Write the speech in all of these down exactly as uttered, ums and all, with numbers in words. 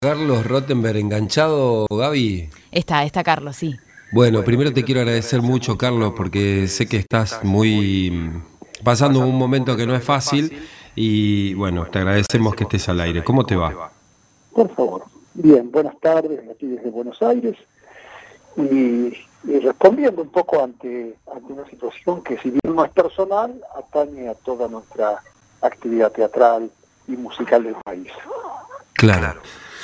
Carlos Rottenberg enganchado, Gaby. Está, está Carlos, sí. Bueno, primero te quiero agradecer mucho, Carlos, porque sé que estás muy mm, pasando un momento que no es fácil y bueno, te agradecemos que estés al aire. ¿Cómo te va? Por favor. Bien, buenas tardes, aquí desde Buenos Aires. Y, y respondiendo un poco ante, ante una situación que, si bien no es personal, atañe a toda nuestra actividad teatral y musical del país. Claro.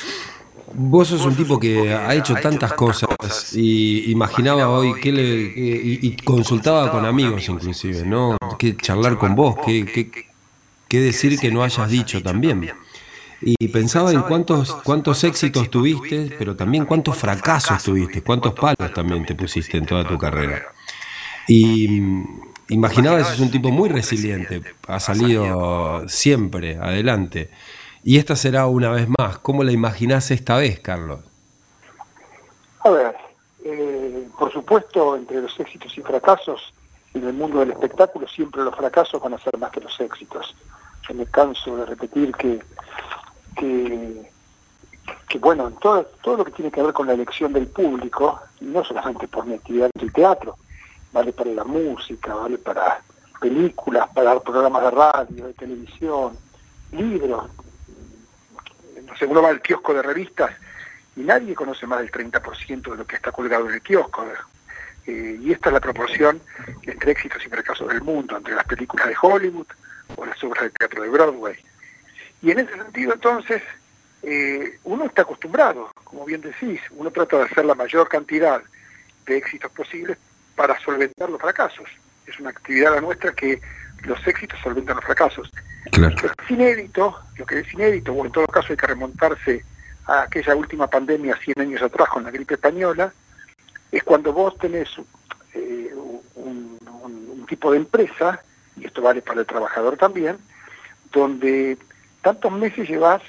Vos sos un tipo que ha hecho tantas cosas y imaginaba hoy que le y, y consultaba con amigos inclusive, ¿no? Que charlar con vos, que, que, que decir que no hayas dicho también. Y pensaba en cuántos cuántos éxitos tuviste, pero también cuántos fracasos tuviste, cuántos palos también te pusiste en toda tu carrera. Y mm, imaginaba que sos un tipo muy resiliente, ha salido siempre adelante. Y esta será una vez más. ¿Cómo la imaginás esta vez, Carlos? A ver, eh, por supuesto, entre los éxitos y fracasos, en el mundo del espectáculo siempre los fracasos van a ser más que los éxitos. Yo me canso de repetir que, que, que bueno, todo, todo lo que tiene que ver con la elección del público, y no solamente por mi actividad en el teatro, vale para la música, vale para películas, para programas de radio, de televisión, libros. No sé, uno va al kiosco de revistas y nadie conoce más del treinta por ciento de lo que está colgado en el kiosco. Eh, y esta es la proporción entre éxitos y fracasos del mundo, entre las películas de Hollywood o las obras de teatro de Broadway. Y en ese sentido, entonces, eh, uno está acostumbrado, como bien decís, uno trata de hacer la mayor cantidad de éxitos posibles para solventar los fracasos. Es una actividad la nuestra que los éxitos solventan los fracasos. Claro. Lo que es inédito, lo que es inédito, o en todo caso hay que remontarse a aquella última pandemia cien años atrás con la gripe española, es cuando vos tenés eh, un, un, un tipo de empresa, y esto vale para el trabajador también, donde tantos meses llevas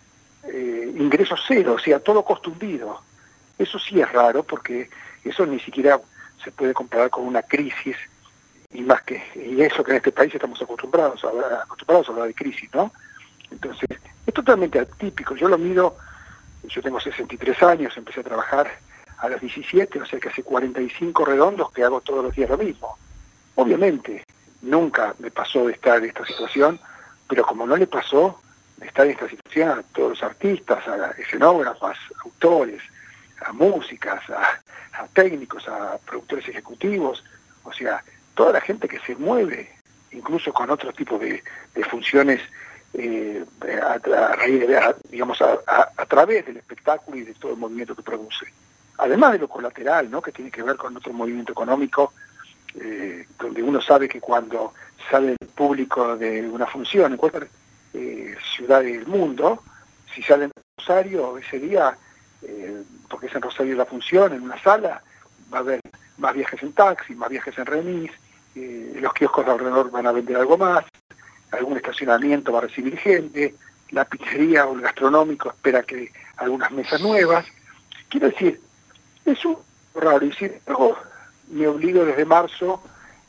eh, ingresos cero, o sea, todo costo hundido. Eso sí es raro, porque eso ni siquiera se puede comparar con una crisis, y más que y eso que en este país estamos acostumbrados a hablar, acostumbrados a hablar de crisis, ¿no? Entonces, es totalmente atípico. Yo lo mido, yo tengo sesenta y tres años, empecé a trabajar a los diecisiete, o sea que hace cuarenta y cinco redondos que hago todos los días lo mismo. Obviamente, nunca me pasó de estar en esta situación, pero como no le pasó de estar en esta situación a todos los artistas, a escenógrafos, a autores, a músicas, a, a técnicos, a productores ejecutivos, o sea, toda la gente que se mueve, incluso con otro tipo de, de funciones, eh, a, a, a, digamos, a, a, a través del espectáculo y de todo el movimiento que produce. Además de lo colateral, ¿no?, que tiene que ver con otro movimiento económico, eh, donde uno sabe que cuando sale el público de una función en cualquier eh, ciudad del mundo, si sale en Rosario ese día, eh, porque es en Rosario la función, en una sala, va a haber más viajes en taxi, más viajes en remis, eh, los kioscos de alrededor van a vender algo más, algún estacionamiento va a recibir gente, la pizzería o el gastronómico espera que algunas mesas nuevas. Quiero decir, es un raro, y sin embargo me obligo desde marzo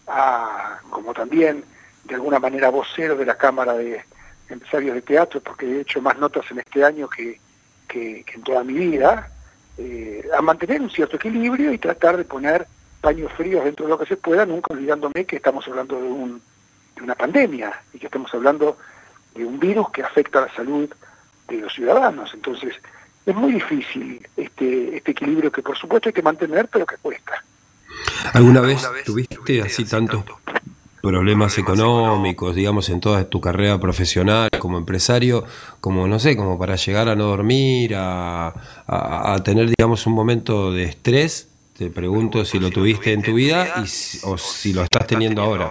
a, como también de alguna manera vocero de la Cámara de Empresarios de Teatro, porque he hecho más notas en este año que, que, que en toda mi vida, eh, a mantener un cierto equilibrio y tratar de poner paños fríos dentro de lo que se pueda, nunca olvidándome que estamos hablando de, un, de una pandemia y que estamos hablando de un virus que afecta a la salud de los ciudadanos. Entonces, es muy difícil este, este equilibrio que por supuesto hay que mantener, pero que cuesta. ¿Alguna vez tuviste así tantos problemas económicos, digamos, en toda tu carrera profesional como empresario, como, no sé, como para llegar a no dormir, a, a, a tener, digamos, un momento de estrés? Te pregunto si lo tuviste en tu vida y si, o si lo estás teniendo ahora.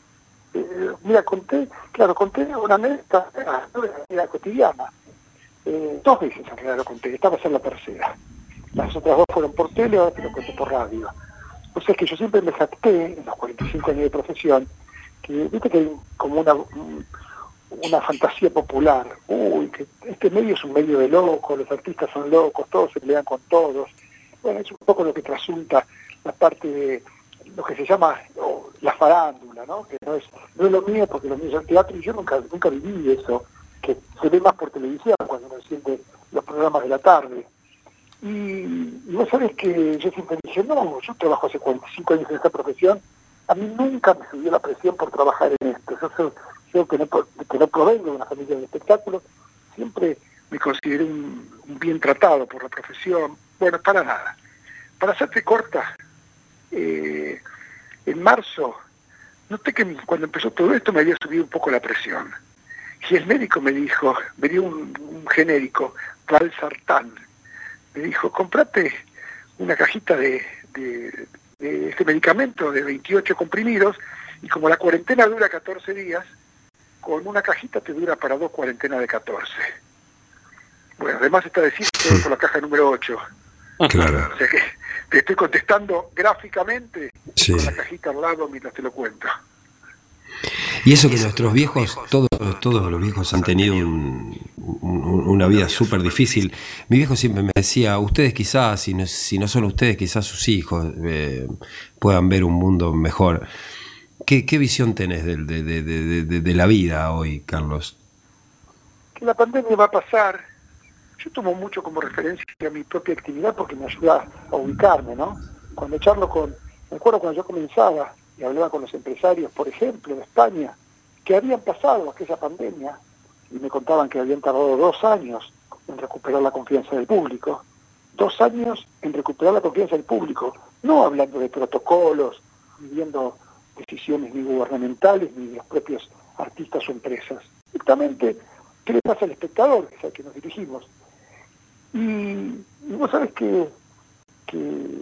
Eh, mira, conté, claro, conté una anécdota de la vida cotidiana. Eh, dos veces en realidad lo conté, esta va a ser la tercera. Las otras dos fueron por tele, ahora te lo conté por radio. O sea, es que yo siempre me jacté, en los cuarenta y cinco años de profesión, que viste que hay como una, una fantasía popular. Uy, que este medio es un medio de locos, los artistas son locos, todos se pelean con todos. Bueno, es un poco lo que trasunta la parte de lo que se llama oh, la farándula, ¿no? Que no es, no es lo mío, porque lo mío es el teatro, y yo nunca, nunca viví eso, que se ve más por televisión cuando uno siente los programas de la tarde. Y, y vos sabés que yo siempre dije, no, yo trabajo hace cuarenta y cinco años en esta profesión, a mí nunca me subió la presión por trabajar en esto. Yo, soy, yo que, no, que no provengo de una familia de espectáculos, siempre me consideré un, un bien tratado por la profesión. Bueno, para nada. Para hacerte corta, eh, en marzo, noté que cuando empezó todo esto me había subido un poco la presión. Y el médico me dijo, me dio un, un genérico, Valsartán. Me dijo, comprate una cajita de, de, de este medicamento de veintiocho comprimidos, y como la cuarentena dura catorce días, con una cajita te dura para dos cuarentenas de catorce. Bueno, además está decir que por la caja número ocho. Claro. O sea que te estoy contestando gráficamente, sí, con la cajita al lado mientras te lo cuento. Y eso que nuestros viejos, todos, todos los viejos han tenido un, un, una vida súper difícil. Mi viejo siempre me decía, ustedes quizás, si no, si no son ustedes, quizás sus hijos eh, puedan ver un mundo mejor. ¿Qué, qué visión tenés de, de, de, de, de, de la vida hoy, Carlos? Que la pandemia va a pasar. Yo tomo mucho como referencia a mi propia actividad porque me ayuda a ubicarme, ¿no? Cuando charlo con, me acuerdo cuando yo comenzaba y hablaba con los empresarios, por ejemplo, de España, que habían pasado aquella pandemia y me contaban que habían tardado dos años en recuperar la confianza del público, dos años en recuperar la confianza del público, no hablando de protocolos, ni viendo decisiones ni gubernamentales, ni de los propios artistas o empresas. Directamente, ¿qué le pasa al espectador, que es al que nos dirigimos? Y, y vos sabés que, que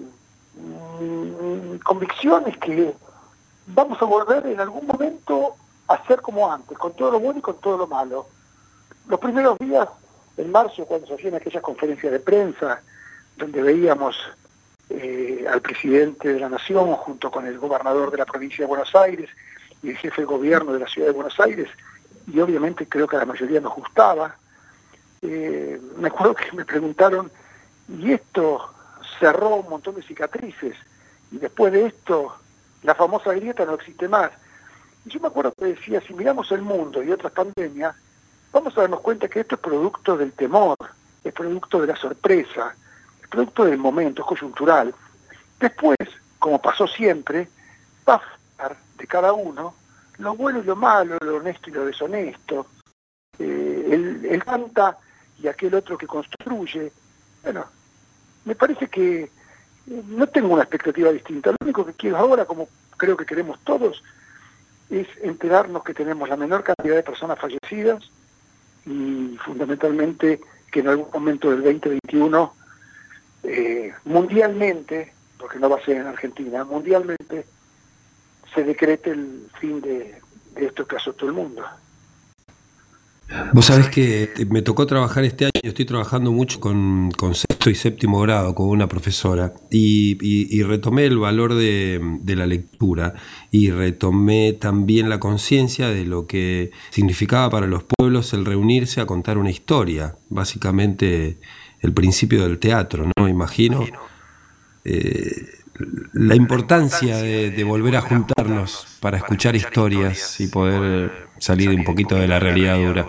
mi convicción es que vamos a volver en algún momento a ser como antes, con todo lo bueno y con todo lo malo. Los primeros días, en marzo, cuando se hacían aquellas conferencias de prensa, donde veíamos eh, al presidente de la Nación junto con el gobernador de la provincia de Buenos Aires y el jefe de gobierno de la ciudad de Buenos Aires, y obviamente creo que a la mayoría nos gustaba, eh, me acuerdo que me preguntaron, y esto cerró un montón de cicatrices, y después de esto la famosa grieta no existe más. Y yo me acuerdo que decía, si miramos el mundo y otras pandemias, vamos a darnos cuenta que esto es producto del temor, es producto de la sorpresa, es producto del momento, es coyuntural. Después, como pasó siempre, va a estar de cada uno lo bueno y lo malo, lo honesto y lo deshonesto, eh, el, el canta y aquel otro que construye. Bueno, me parece que eh, no tengo una expectativa distinta. Lo único que quiero ahora, como creo que queremos todos, es enterarnos que tenemos la menor cantidad de personas fallecidas y fundamentalmente que en algún momento del veinte veintiuno, eh, mundialmente, porque no va a ser en Argentina, mundialmente se decrete el fin de, de esto que azotó el mundo. Vos sabés que me tocó trabajar este año, estoy trabajando mucho con, con sexto y séptimo grado, con una profesora, y, y, y retomé el valor de, de la lectura, y retomé también la conciencia de lo que significaba para los pueblos el reunirse a contar una historia, básicamente el principio del teatro, ¿no? Imagino eh, la importancia de, de volver a juntarnos para escuchar historias y poder salir un poquito de la realidad dura.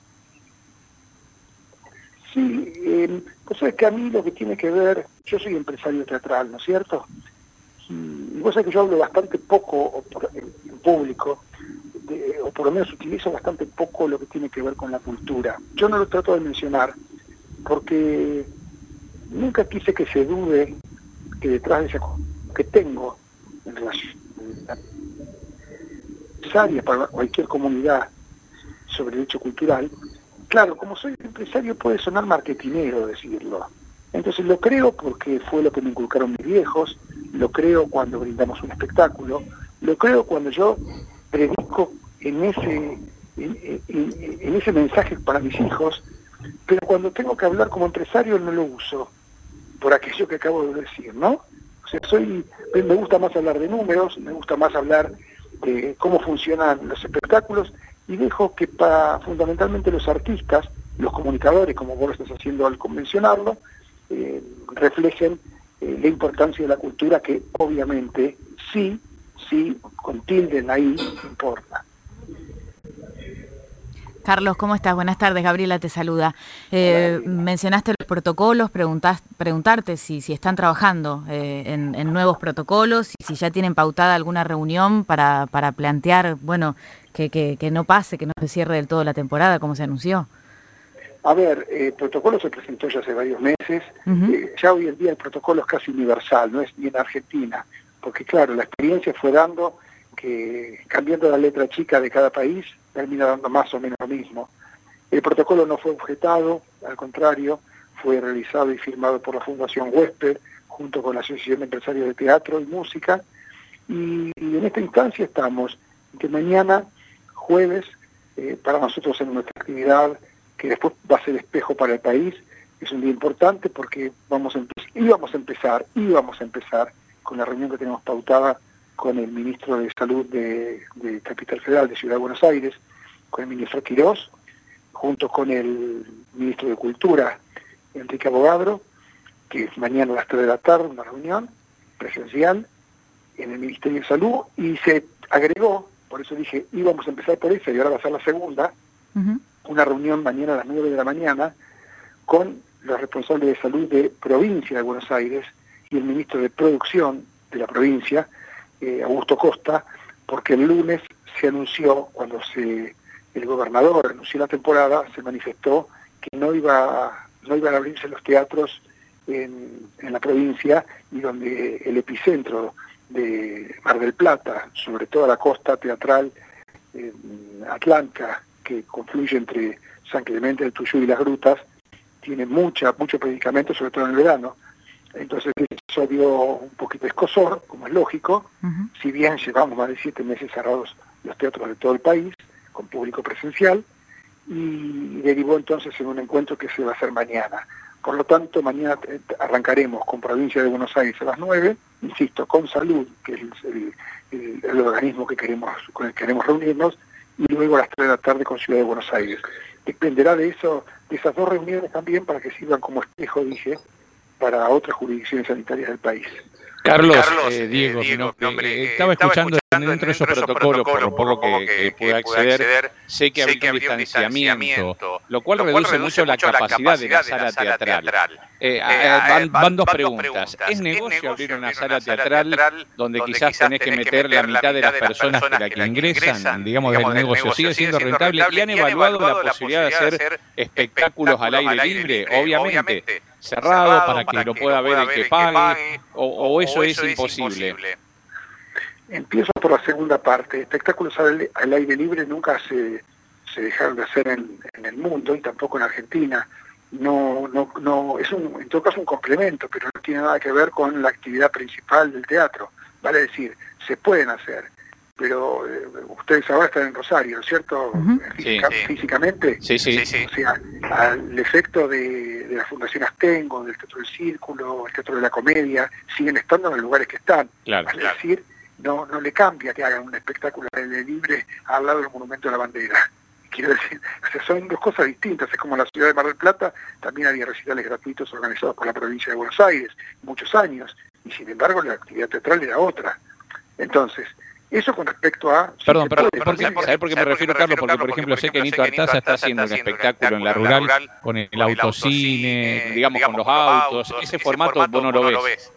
Sí, eh, vos sabés que a mí lo que tiene que ver, yo soy empresario teatral, ¿no es cierto? Y vos sabés que yo hablo bastante poco en, en público, de, o por lo menos utilizo bastante poco lo que tiene que ver con la cultura. Yo no lo trato de mencionar porque nunca quise que se dude que detrás de esa cosa que tengo en relación necesaria para cualquier comunidad sobre el hecho cultural, claro, como soy empresario puede sonar marketinero decirlo. Entonces lo creo porque fue lo que me inculcaron mis viejos, lo creo cuando brindamos un espectáculo, lo creo cuando yo predico en ese, en, en, en ese mensaje para mis hijos, pero cuando tengo que hablar como empresario no lo uso, por aquello que acabo de decir, ¿no? O sea, soy, me gusta más hablar de números, me gusta más hablar de cómo funcionan los espectáculos, y dejo que para fundamentalmente los artistas, los comunicadores, como vos lo estás haciendo al convencionarlo, eh, reflejen eh, la importancia de la cultura, que obviamente sí, sí, con tilde en ahí, importa. Carlos, ¿cómo estás? Buenas tardes, Gabriela te saluda. Eh, Hola, mencionaste los protocolos, preguntás, preguntarte si, si están trabajando eh, en, en nuevos protocolos y si ya tienen pautada alguna reunión para, para plantear, bueno, que, que, que no pase, que no se cierre del todo la temporada, como se anunció. A ver, el eh, protocolo se presentó ya hace varios meses. Uh-huh. eh, ya hoy en día el protocolo es casi universal, no es ni en Argentina, porque claro, la experiencia fue dando que cambiando la letra chica de cada país termina dando más o menos lo mismo. El protocolo no fue objetado, al contrario, fue realizado y firmado por la Fundación Huésped, junto con la Asociación de Empresarios de Teatro y Música, y, y en esta instancia estamos, que mañana, jueves, eh, para nosotros en nuestra actividad, que después va a ser espejo para el país, es un día importante porque vamos a íbamos a empezar, íbamos a empezar con la reunión que tenemos pautada con el ministro de Salud de, de Capital Federal, de Ciudad de Buenos Aires, con el ministro Quirós, junto con el ministro de Cultura, Enrique Abogadro, que es mañana a las tres de la tarde, una reunión presencial en el Ministerio de Salud, y se agregó, por eso dije, íbamos a empezar por esa, y ahora va a ser la segunda, uh-huh. una reunión mañana a las nueve de la mañana, con los responsables de salud de provincia de Buenos Aires y el ministro de Producción de la provincia, Eh, Augusto Costa, porque el lunes se anunció, cuando se el gobernador anunció la temporada, se manifestó que no iba no iban a abrirse los teatros en, en la provincia, y donde el epicentro de Mar del Plata, sobre toda la costa teatral eh, atlántica, que confluye entre San Clemente del Tuyú y Las Grutas, tiene mucha mucho predicamento, sobre todo en el verano. Entonces eso dio un poquito de escozor, como es lógico, uh-huh. si bien llevamos más de siete meses cerrados los teatros de todo el país, con público presencial, y derivó entonces en un encuentro que se va a hacer mañana. Por lo tanto, mañana arrancaremos con Provincia de Buenos Aires a las nueve, insisto, con Salud, que es el, el, el organismo que queremos, con el que queremos reunirnos, y luego a las tres de la tarde con Ciudad de Buenos Aires. Dependerá de eso, de esas dos reuniones también, para que sirvan como espejo, dije, para otras jurisdicciones sanitarias del país. Carlos, Carlos eh, Diego, eh, Diego mi nombre, eh, estaba, estaba escuchando, escuchando dentro de esos protocolos, protocolos por lo que, que, que pude acceder, acceder, sé que había un distanciamiento, lo cual, lo cual reduce, reduce mucho la capacidad, capacidad de la sala, de la sala teatral. teatral. Eh, eh, van, van, van dos preguntas. preguntas. ¿Es negocio abrir una sala teatral donde quizás tenés que meter la mitad de las personas que la que ingresan, digamos, del negocio? ¿Sigue siendo rentable? ¿Y han evaluado la posibilidad de hacer espectáculos al aire libre? Obviamente, cerrado para que lo pueda ver el que pague, o, o eso, o eso es, es imposible. imposible. Empiezo por la segunda parte. Espectáculos al, al aire libre nunca se, se dejaron de hacer en, en el mundo, y tampoco en Argentina. No, no, no, es un, en todo caso un complemento, pero no tiene nada que ver con la actividad principal del teatro. Vale decir, se pueden hacer, pero eh, ustedes ahora están en Rosario, ¿cierto? Uh-huh. Física, sí, sí. Físicamente. Sí, sí, sí. O sea, al efecto de, de la Fundación Astengo, del Teatro del Círculo, el Teatro de la Comedia, siguen estando en los lugares que están. Claro, vale claro. decir, no, no le cambia que hagan un espectáculo al aire libre al lado del Monumento de la Bandera. Quiero decir, o sea, son dos cosas distintas. Es como en la ciudad de Mar del Plata, también había recitales gratuitos organizados por la provincia de Buenos Aires, muchos años, y sin embargo la actividad teatral era otra. Entonces, eso con respecto a... Perdón, sí, perdón, ¿por qué, ¿sabés por qué me refiero, Carlos? Porque, por ejemplo, sé que Nito Artaza está haciendo un espectáculo en la rural con el autocine, digamos, con los autos. Ese formato vos no lo ves.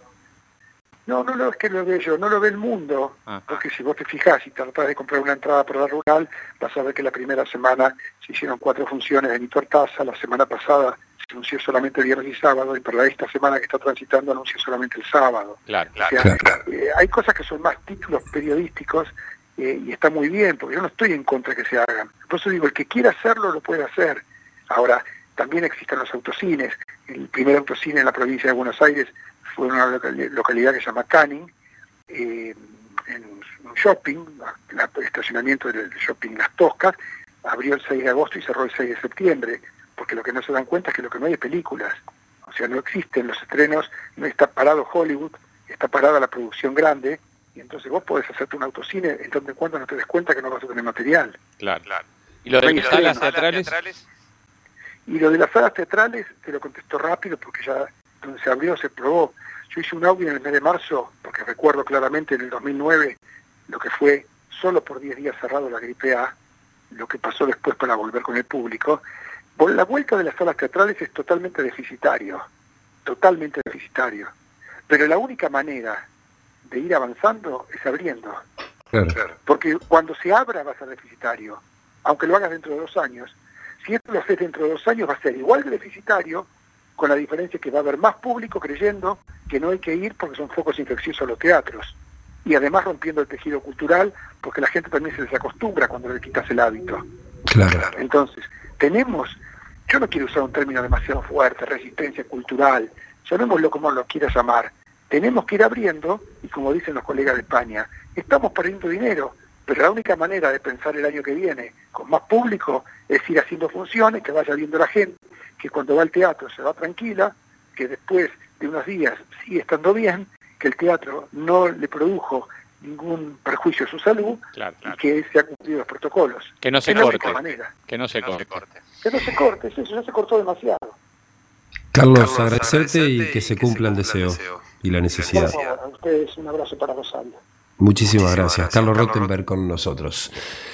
No, no, no es que lo ve yo, no lo ve el mundo, ah. porque si vos te fijás y tratás de comprar una entrada para la rural, vas a ver que la primera semana se hicieron cuatro funciones de Nito Artaza, la semana pasada se anunció solamente viernes y sábado, y para esta semana que está transitando anunció solamente el sábado. Claro, o sea, claro. Eh, hay cosas que son más títulos periodísticos, eh, y está muy bien, porque yo no estoy en contra de que se hagan. Por eso digo, el que quiera hacerlo lo puede hacer. Ahora, también existen los autocines. El primer autocine en la provincia de Buenos Aires fue una localidad que se llama Canning, eh, en un shopping, el estacionamiento del shopping Las Toscas, abrió el seis de agosto y cerró el seis de septiembre, porque lo que no se dan cuenta es que lo que no hay es películas. O sea, no existen los estrenos, no está parado Hollywood, está parada la producción grande, y entonces vos podés hacerte un autocine en tanto en cuando no te des cuenta que no vas a tener material. Claro, claro. ¿Y lo de las salas teatrales? Y lo de las salas teatrales, te lo contesto rápido, porque ya donde se abrió se probó. Yo hice un audio en el mes de marzo, porque recuerdo claramente en el dos mil nueve lo que fue solo por diez días cerrado la gripe A, lo que pasó después para volver con el público, la vuelta de las salas teatrales es totalmente deficitario, totalmente deficitario. Pero la única manera de ir avanzando es abriendo. Claro. Porque cuando se abra va a ser deficitario, aunque lo hagas dentro de dos años. Si esto lo haces dentro de dos años va a ser igual de deficitario, con la diferencia que va a haber más público creyendo que no hay que ir porque son focos infecciosos los teatros. Y además rompiendo el tejido cultural, porque la gente también se desacostumbra cuando le quitas el hábito. Claro. Entonces, tenemos, yo no quiero usar un término demasiado fuerte, resistencia cultural, llamémoslo como lo quieras llamar. Tenemos que ir abriendo, y como dicen los colegas de España, estamos perdiendo dinero, pero la única manera de pensar el año que viene con más público es ir haciendo funciones, que vaya viendo la gente, que cuando va al teatro se va tranquila, que después de unos días sigue estando bien, que el teatro no le produjo ningún perjuicio a su salud, claro, claro. Y que se han cumplido los protocolos. Que no se es corte. Manera. Que no se que no corte. se corte. Que no se corte, es eso, ya se cortó demasiado. Carlos, Carlos agradecerte y que se cumpla el deseo y la necesidad. Por favor, a ustedes un abrazo para Rosario. Muchísimas gracias. Carlos Rottenberg con nosotros.